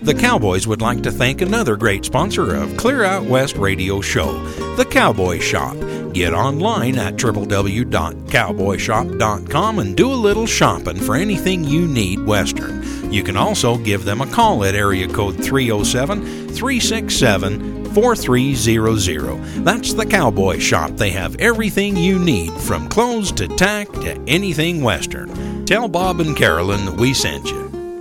The Cowboys would like to thank another great sponsor of Clear Out West Radio Show, The Cowboy Shop. Get online at www.cowboyshop.com and do a little shopping for anything you need Western. You can also give them a call at area code 307-367-4300. That's The Cowboy Shop. They have everything you need, from clothes to tack to anything Western. Tell Bob and Carolyn that we sent you.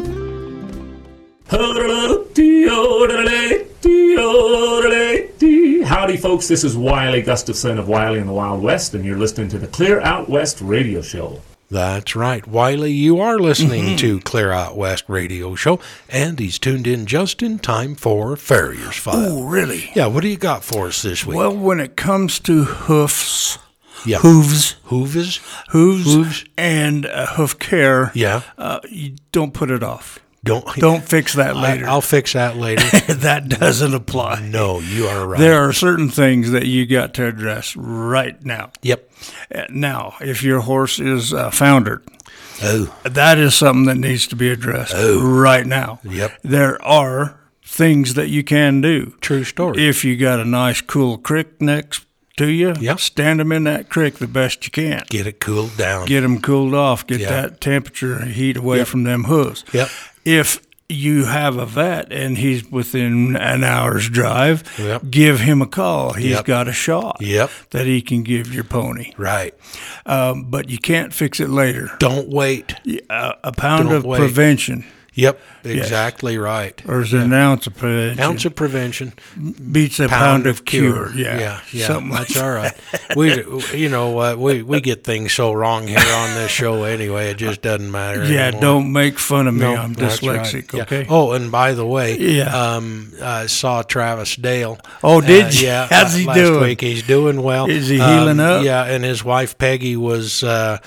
Howdy, folks. This is Wiley Gustafson of Wiley and the Wild West, and you're listening to the Clear Out West Radio Show. That's right, Wiley. You are listening to Clear Out West Radio Show, and he's tuned in just in time for Farrier's File. Oh, really? Yeah, what do you got for us this week? Well, when it comes to hoofs, Yep. hooves, Hooves, and hoof care, yeah. You don't put it off. Don't fix that later. I'll fix that later. That doesn't apply. No, you are right. There are certain things that you got to address right now. Yep. Now, if your horse is foundered, Oh. that is something that needs to be addressed right now. Yep. There are things that you can do. True story. If you got a nice cool creek next to you, Yep. stand them in that creek the best you can. Get it cooled down. Get them cooled off. Get Yep. that temperature and heat away Yep. from them hooves. Yep. If you have a vet and he's within an hour's drive, Yep. give him a call. He's Yep. got a shot Yep. that he can give your pony. Right. But you can't fix it later. Don't wait. A pound Don't of wait. prevention, Yep. Exactly right. or is it an ounce of prevention? Ounce of prevention, beats a pound of cure. Yeah. Something that's like all right. We, you know what, we get things so wrong here on this show anyway. It just doesn't matter. Yeah, anymore. don't make fun of me. No, I'm that's dyslexic, right. okay? Yeah. Oh, and by the way, Yeah. I saw Travis Dale. Oh, did you? Yeah. How's he last doing? week. He's doing well. Is he healing up? Yeah, and his wife Peggy was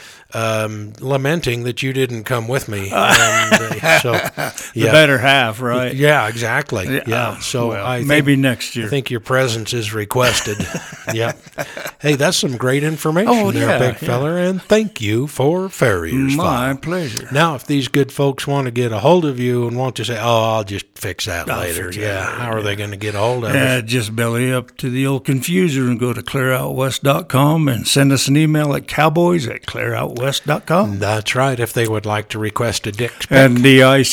lamenting that you didn't come with me. And, so, The better half, right? Yeah, exactly. Yeah. So well, I think, maybe next year. I think your presence is requested. Yeah. Hey, that's some great information there, big feller, and thank you for Farrier's My File. pleasure. Now, if these good folks want to get a hold of you and want to say, "Oh, I'll just fix that later," fix that yeah, later, how are they going to get a hold of us? Just belly up to the old confuser and go to clearoutwest.com and send us an email at cowboys@clearoutwest.com. That's right. If they would like to request a dick pic. And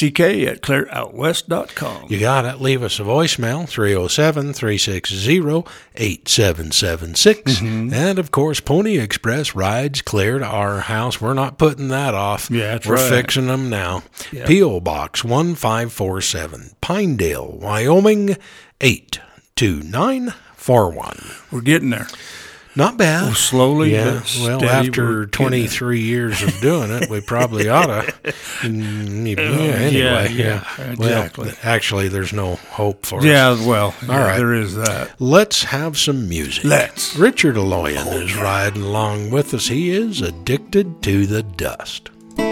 DICK@clearoutwest.com. You got it. Leave us a voicemail, 307-360-8776. And, of course, Pony Express rides clear to our house. We're not putting that off. Yeah, that's We're right. fixing them now. Yeah. P.O. Box 1547, Pinedale, Wyoming, 82941. We're getting there. Not bad. Well, slowly, Yeah. but Well, steady, after we're getting 23 years of doing it, we probably ought to. Anyway, yeah, exactly. Well, actually, there's no hope for us. Yeah, well, All right. there is that. Let's have some music. Let's. Richard Aloyan is riding along with us. He is addicted to the dust.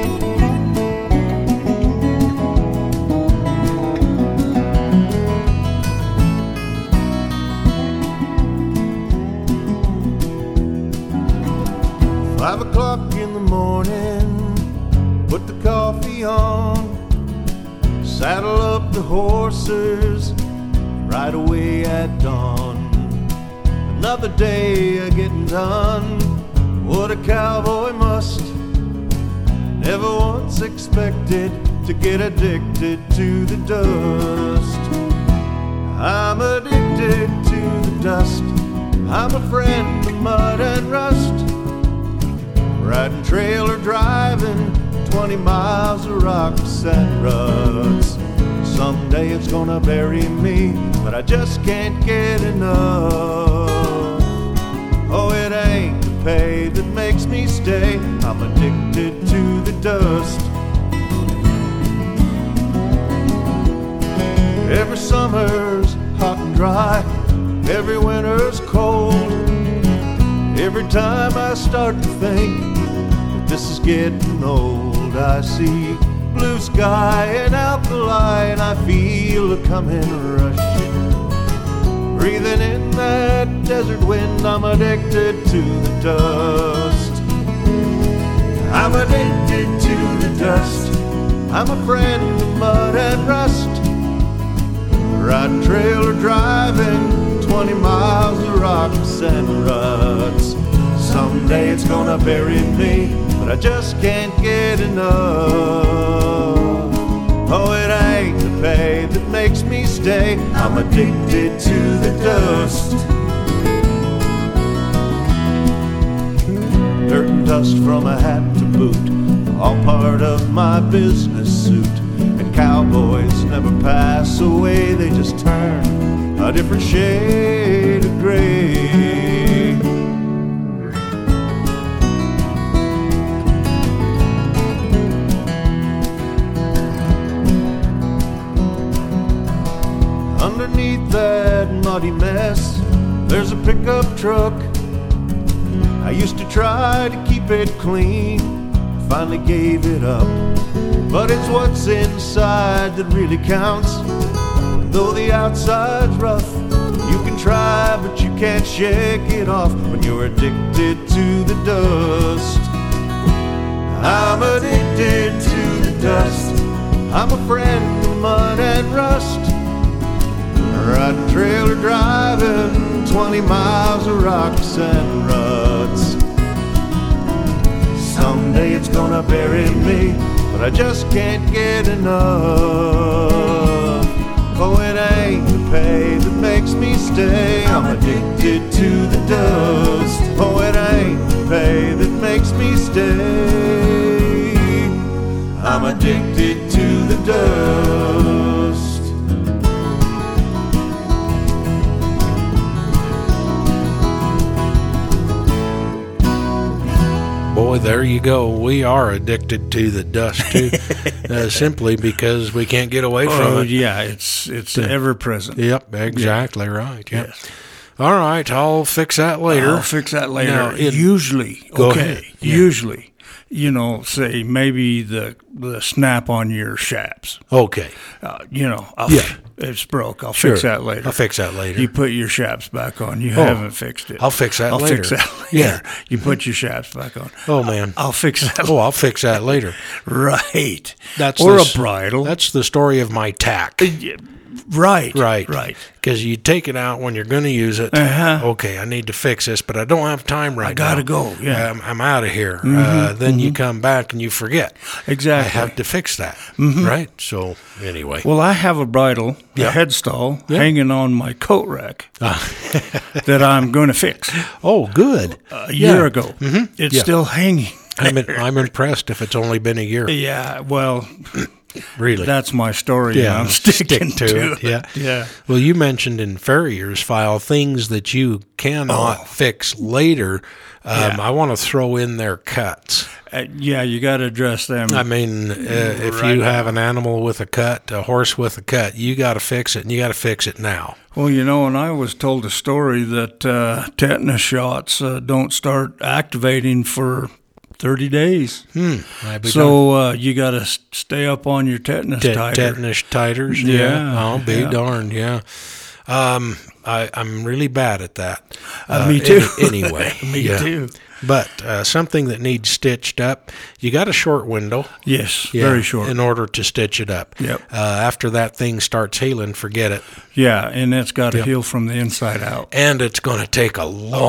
5 o'clock in the morning, put the coffee on, saddle up the horses, right away at dawn. Another day a getting done, what a cowboy must. Never once expected to get addicted to the dust. I'm addicted to the dust, I'm a friend of mud and rust. Riding trail or driving 20 miles of rocks and ruts. Someday it's gonna bury me, but I just can't get enough. Oh, it ain't the pay that makes me stay, I'm addicted to the dust. Every summer's hot and dry, every winter's cold. Every time I start to think that this is getting old, I see blue sky and alkali, and I feel a coming rush. Breathing in that desert wind, I'm addicted to the dust. I'm addicted to the dust, I'm a friend of mud and rust. riding trailer driving 20 miles of rocks and ruts. Someday it's gonna bury me, but I just can't get enough. Oh, it ain't the pay that makes me stay, I'm addicted to the dust. Dirt and dust from a hat to boot, all part of my business suit. And cowboys never pass away, they just turn a different shade of gray. Underneath that muddy mess, there's a pickup truck. I used to try to keep it clean, finally gave it up. But it's what's inside that really counts. Though the outside's rough, you can try, but you can't shake it off when you're addicted to the dust. I'm addicted to the dust. I'm a friend of mud and rust. Riding trailer driving 20 miles of rocks and ruts. Someday it's gonna bury me, but I just can't get enough. Oh, it ain't the pay that makes me stay, I'm addicted to the dust. Oh, it ain't the pay that makes me stay, I'm addicted to the dust. Boy, there you go. We are addicted to the dust, too, simply because we can't get away from it. Yeah, it's ever present. Yep, exactly right. Yep. Yes. All right, I'll fix that later. I'll fix that later. Now, usually, go ahead. Yeah. Usually, say maybe the snap on your shaps. Okay. It's broke. I'll fix that later. I'll fix that later. You put your shaps back on. You haven't fixed it. I'll fix that later. I'll fix that later. Yeah. You put your shaps back on. Oh, man. I'll fix that. Oh, I'll fix that later. Right. Or a bridle. That's the story of my tack. Right. Because you take it out when you're going to use it. Okay, I need to fix this, but I don't have time right now. I got to go. Yeah. I'm out of here. Then you come back and you forget. Exactly. I have to fix that. Right? So, anyway. Well, I have a bridle, a head stall, hanging on my coat rack that I'm going to fix. Oh, good. A year ago. It's still hanging. I'm impressed if it's only been a year. Yeah, well... Really? That's my story. Yeah, I'm sticking to it. Yeah. Well, you mentioned in Farrier's file things that you cannot fix later. I want to throw in their cuts. You got to address them. I mean, if you have an animal with a cut, a horse with a cut, you got to fix it, and you got to fix it now. Well, and I was told a story that tetanus shots don't start activating for 30 days. So you got to stay up on your tetanus titer. Tetanus titers? Yeah. I'll be darned, yeah. I'm really bad at that. Me too. Anyway. Me too. But something that needs stitched up, you got a short window. Yes, very short. In order to stitch it up. Yep. After that thing starts healing, forget it. Yeah, and it's got to heal from the inside out. And it's going to take a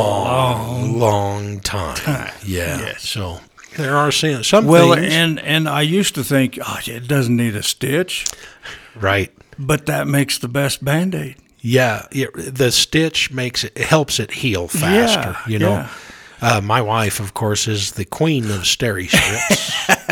long time. Yeah. Yes. So there are some things. Well, and I used to think, it doesn't need a stitch. Right. But that makes the best Band-Aid. Yeah, the stitch helps it heal faster, Yeah. My wife, of course, is the queen of Steri-Strips.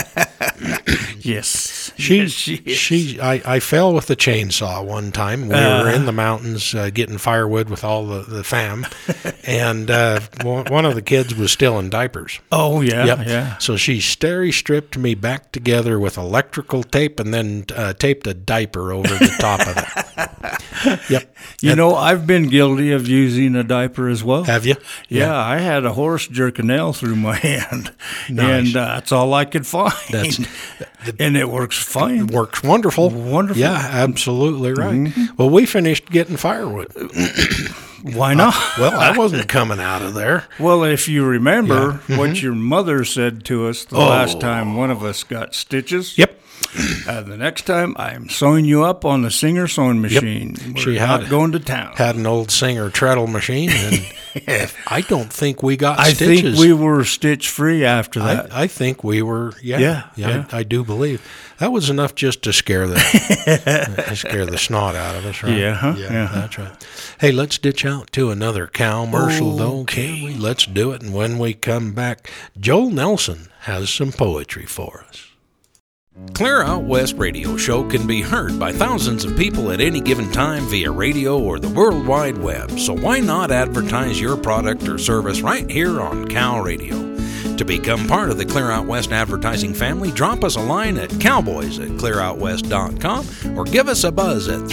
Yes. I fell with the chainsaw one time. We were in the mountains getting firewood with all the fam, and one of the kids was still in diapers. Oh, yeah, Yep. yeah. So she Steri-Stripped me back together with electrical tape and then taped a diaper over the top of it. Yep. I've been guilty of using a diaper as well. Have you? Yeah, I had a horse jerk a nail through my hand, and that's all I could find. And it works fine. It works wonderful. Wonderful. Yeah, absolutely right. Well, we finished getting firewood. Why not? I wasn't coming out of there. Well, if you remember what your mother said to us the last time one of us got stitches. Yep. The next time, I'm sewing you up on the Singer sewing machine. Yep. We're not going to town. Had an old Singer treadle machine, and I don't think we got stitches. I think we were stitch-free after that. I think we were, Yeah. I do believe. That was enough just to scare the snot out of us, right? Yeah, That's right. Hey, let's ditch out to another commercial, though, can't we? Let's do it, and when we come back, Joel Nelson has some poetry for us. Clear Out West radio show can be heard by thousands of people at any given time via radio or the World Wide Web, so why not advertise your product or service right here on Cal Radio? To become part of the Clear Out West advertising family, drop us a line at cowboys@clearoutwest.com or give us a buzz at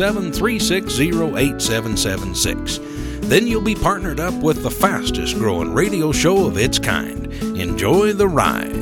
307-360-8776. Then you'll be partnered up with the fastest growing radio show of its kind. Enjoy the ride.